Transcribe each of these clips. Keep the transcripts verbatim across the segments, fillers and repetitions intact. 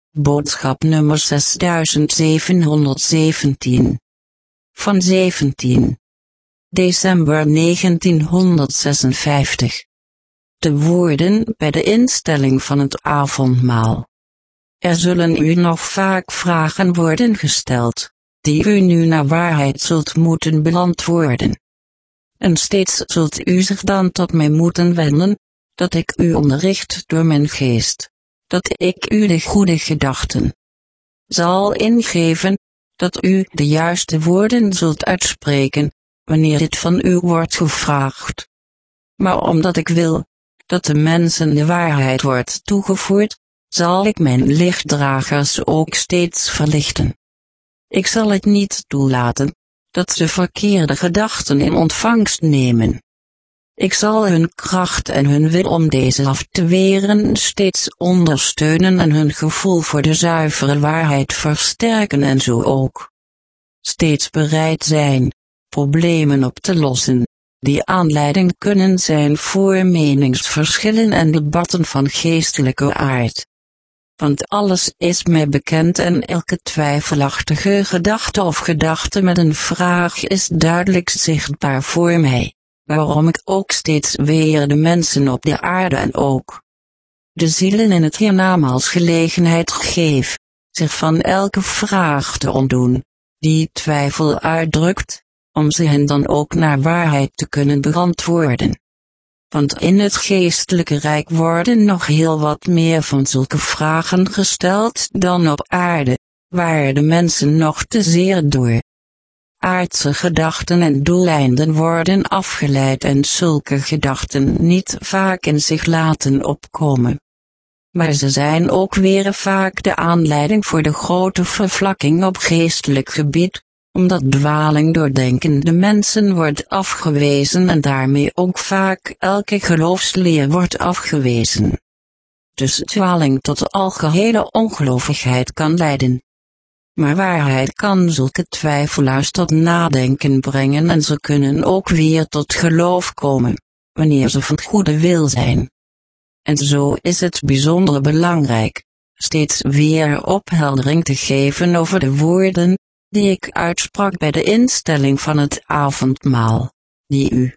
boodschap nummer zesduizendzevenhonderdzeventien. Van zeventien december negentienhonderdzesenvijftig. De woorden bij de instelling van het avondmaal. Er zullen u nog vaak vragen worden gesteld, die u nu naar waarheid zult moeten beantwoorden. En steeds zult u zich dan tot mij moeten wenden, dat ik u onderricht door mijn geest, dat ik u de goede gedachten zal ingeven, dat u de juiste woorden zult uitspreken, wanneer dit van u wordt gevraagd. Maar omdat ik wil, dat de mensen de waarheid wordt toegevoerd, zal ik mijn lichtdragers ook steeds verlichten. Ik zal het niet toelaten, dat ze verkeerde gedachten in ontvangst nemen. Ik zal hun kracht en hun wil om deze af te weren steeds ondersteunen en hun gevoel voor de zuivere waarheid versterken en zo ook steeds bereid zijn problemen op te lossen, die aanleiding kunnen zijn voor meningsverschillen en debatten van geestelijke aard. Want alles is mij bekend en elke twijfelachtige gedachte of gedachte met een vraag is duidelijk zichtbaar voor mij, waarom ik ook steeds weer de mensen op de aarde en ook de zielen in het hiernamaals gelegenheid geef, zich van elke vraag te ontdoen, die twijfel uitdrukt, om ze hen dan ook naar waarheid te kunnen beantwoorden. Want in het geestelijke rijk worden nog heel wat meer van zulke vragen gesteld dan op aarde, waar de mensen nog te zeer door aardse gedachten en doeleinden worden afgeleid en zulke gedachten niet vaak in zich laten opkomen. Maar ze zijn ook weer vaak de aanleiding voor de grote vervlakking op geestelijk gebied, omdat dwaling door denkende mensen wordt afgewezen en daarmee ook vaak elke geloofsleer wordt afgewezen. Dus dwaling tot algehele ongelovigheid kan leiden. Maar waarheid kan zulke twijfelaars tot nadenken brengen en ze kunnen ook weer tot geloof komen, wanneer ze van goede wil zijn. En zo is het bijzonder belangrijk, steeds weer opheldering te geven over de woorden, die ik uitsprak bij de instelling van het avondmaal, die u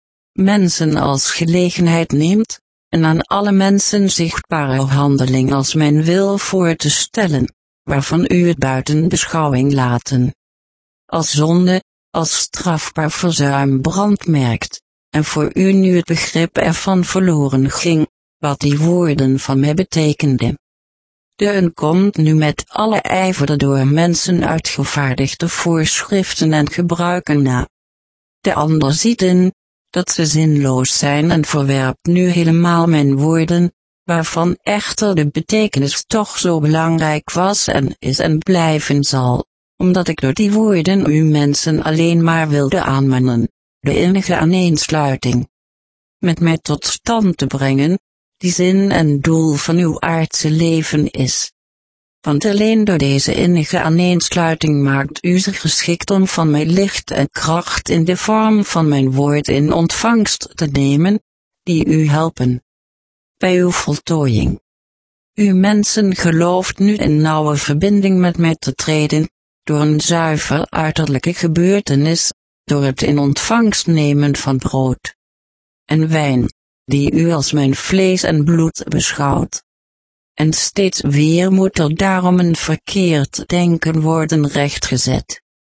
mensen als gelegenheid neemt, en aan alle mensen zichtbare handeling als mijn wil voor te stellen, waarvan u het buiten beschouwing laten als zonde, als strafbaar verzuim brandmerkt, en voor u nu het begrip ervan verloren ging, wat die woorden van mij betekenden. De een komt nu met alle ijver de door mensen uitgevaardigde voorschriften en gebruiken na. De ander ziet in, dat ze zinloos zijn en verwerpt nu helemaal mijn woorden, waarvan echter de betekenis toch zo belangrijk was en is en blijven zal, omdat ik door die woorden u mensen alleen maar wilde aanmanen, de innige aaneensluiting met mij tot stand te brengen, die zin en doel van uw aardse leven is. Want alleen door deze innige aaneensluiting maakt u zich geschikt om van mij licht en kracht in de vorm van mijn woord in ontvangst te nemen, die u helpen bij uw voltooiing. U mensen gelooft nu in nauwe verbinding met mij te treden, door een zuiver uiterlijke gebeurtenis, door het in ontvangst nemen van brood en wijn, die u als mijn vlees en bloed beschouwt. En steeds weer moet er daarom een verkeerd denken worden rechtgezet.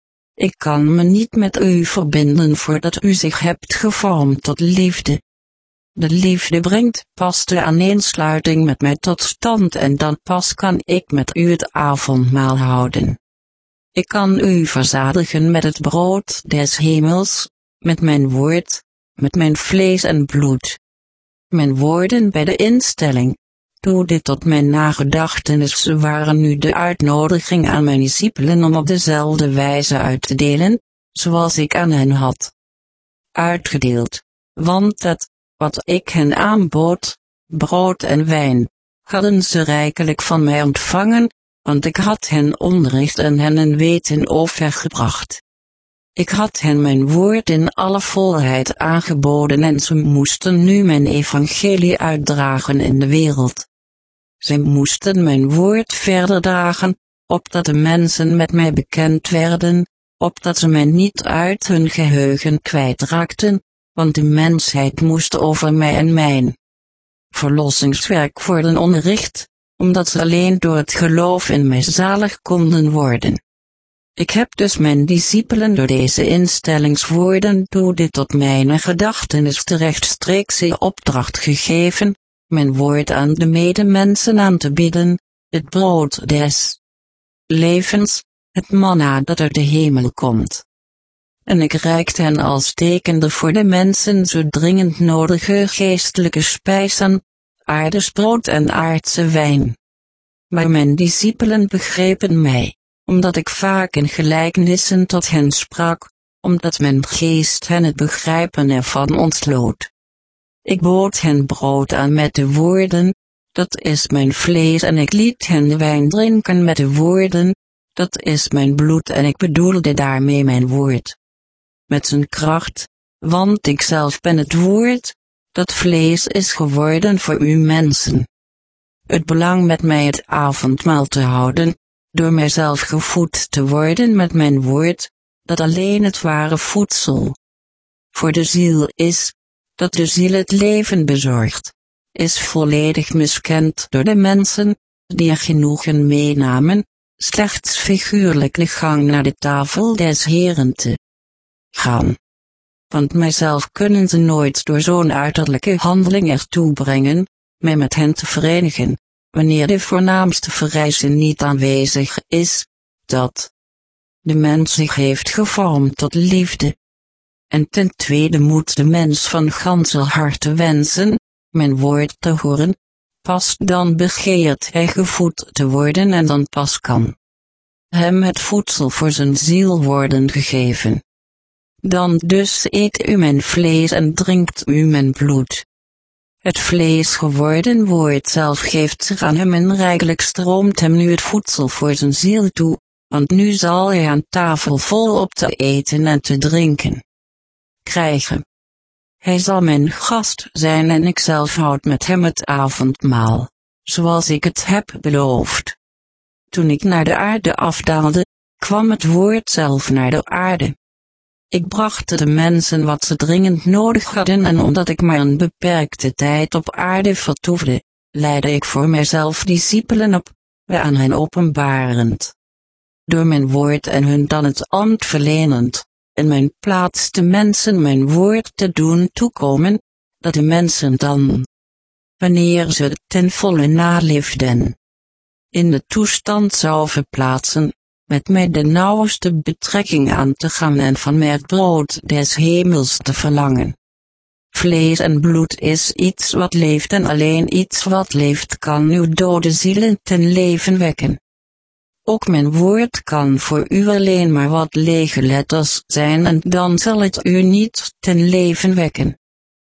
Ik kan me niet met u verbinden voordat u zich hebt gevormd tot liefde. De liefde brengt pas de aaneensluiting met mij tot stand en dan pas kan ik met u het avondmaal houden. Ik kan u verzadigen met het brood des hemels, met mijn woord, met mijn vlees en bloed. Mijn woorden bij de instelling, doe dit tot mijn nagedachtenis, ze waren nu de uitnodiging aan mijn discipelen om op dezelfde wijze uit te delen, zoals ik aan hen had uitgedeeld, want dat, wat ik hen aanbood, brood en wijn, hadden ze rijkelijk van mij ontvangen, want ik had hen onderricht en hen een weten overgebracht. Ik had hen mijn woord in alle volheid aangeboden en ze moesten nu mijn evangelie uitdragen in de wereld. Zij moesten mijn woord verder dragen, opdat de mensen met mij bekend werden, opdat ze mij niet uit hun geheugen kwijtraakten, want de mensheid moest over mij en mijn verlossingswerk worden onderricht, omdat ze alleen door het geloof in mij zalig konden worden. Ik heb dus mijn discipelen door deze instellingswoorden toe dit tot mijn gedachtenis de rechtstreekse opdracht gegeven, mijn woord aan de medemensen aan te bieden, het brood des levens, het manna dat uit de hemel komt. En ik reikte hen als tekende voor de mensen zo dringend nodige geestelijke spijzen, aardesbrood en aardse wijn. Maar mijn discipelen begrepen mij, omdat ik vaak in gelijkenissen tot hen sprak, omdat mijn geest hen het begrijpen ervan ontsloot. Ik bood hen brood aan met de woorden, dat is mijn vlees, en ik liet hen de wijn drinken met de woorden, dat is mijn bloed, en ik bedoelde daarmee mijn woord. Met zijn kracht, want ik zelf ben het woord, dat vlees is geworden voor u mensen. Het belang met mij het avondmaal te houden, door mijzelf gevoed te worden met mijn woord, dat alleen het ware voedsel voor de ziel is, dat de ziel het leven bezorgt, is volledig miskend door de mensen, die er genoegen meenamen, slechts figuurlijk de gang naar de tafel des Heren te gaan. Want mijzelf kunnen ze nooit door zo'n uiterlijke handeling ertoe brengen, mij met hen te verenigen, wanneer de voornaamste vereiste niet aanwezig is, dat de mens zich heeft gevormd tot liefde. En ten tweede moet de mens van ganser harte wensen, mijn woord te horen, pas dan begeert hij gevoed te worden en dan pas kan hem het voedsel voor zijn ziel worden gegeven. Dan dus eet u mijn vlees en drinkt u mijn bloed. Het vlees geworden woord zelf geeft zich aan hem en rijkelijk stroomt hem nu het voedsel voor zijn ziel toe, want nu zal hij aan tafel volop te eten en te drinken krijgen. Hij zal mijn gast zijn en ik zelf houd met hem het avondmaal, zoals ik het heb beloofd. Toen ik naar de aarde afdaalde, kwam het woord zelf naar de aarde. Ik bracht de mensen wat ze dringend nodig hadden en omdat ik maar een beperkte tijd op aarde vertoefde, leidde ik voor mijzelf discipelen op, wij aan hen openbarend. Door mijn woord en hun dan het ambt verlenend, in mijn plaats de mensen mijn woord te doen toekomen, dat de mensen dan, wanneer ze het ten volle naleefden, in de toestand zou verplaatsen, met mij de nauwste betrekking aan te gaan en van mij het brood des hemels te verlangen. Vlees en bloed is iets wat leeft en alleen iets wat leeft kan uw dode zielen ten leven wekken. Ook mijn woord kan voor u alleen maar wat lege letters zijn en dan zal het u niet ten leven wekken.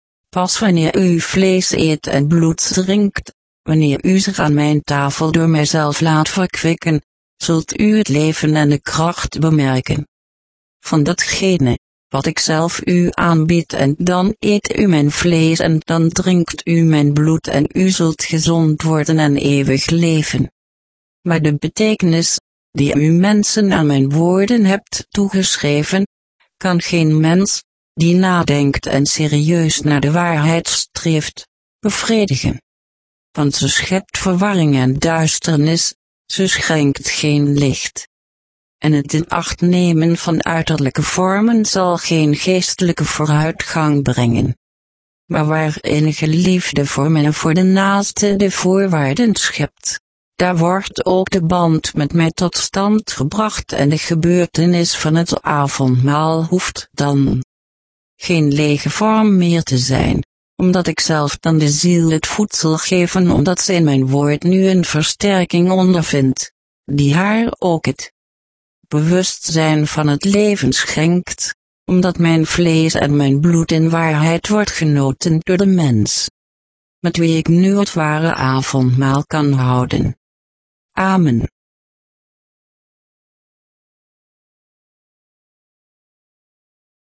Pas wanneer u vlees eet en bloed drinkt, wanneer u zich aan mijn tafel door mijzelf laat verkwikken, zult u het leven en de kracht bemerken van datgene, wat ik zelf u aanbied, en dan eet u mijn vlees en dan drinkt u mijn bloed en u zult gezond worden en eeuwig leven. Maar de betekenis, die u mensen aan mijn woorden hebt toegeschreven, kan geen mens, die nadenkt en serieus naar de waarheid streeft, bevredigen. Want ze schept verwarring en duisternis, ze schenkt geen licht. En het in acht nemen van uiterlijke vormen zal geen geestelijke vooruitgang brengen. Maar waar enige liefde voor men en voor de naaste de voorwaarden schept, daar wordt ook de band met mij tot stand gebracht en de gebeurtenis van het avondmaal hoeft dan geen lege vorm meer te zijn, omdat ik zelf dan de ziel het voedsel geven, omdat ze in mijn woord nu een versterking ondervindt, die haar ook het bewustzijn van het leven schenkt, omdat mijn vlees en mijn bloed in waarheid wordt genoten door de mens, met wie ik nu het ware avondmaal kan houden. Amen.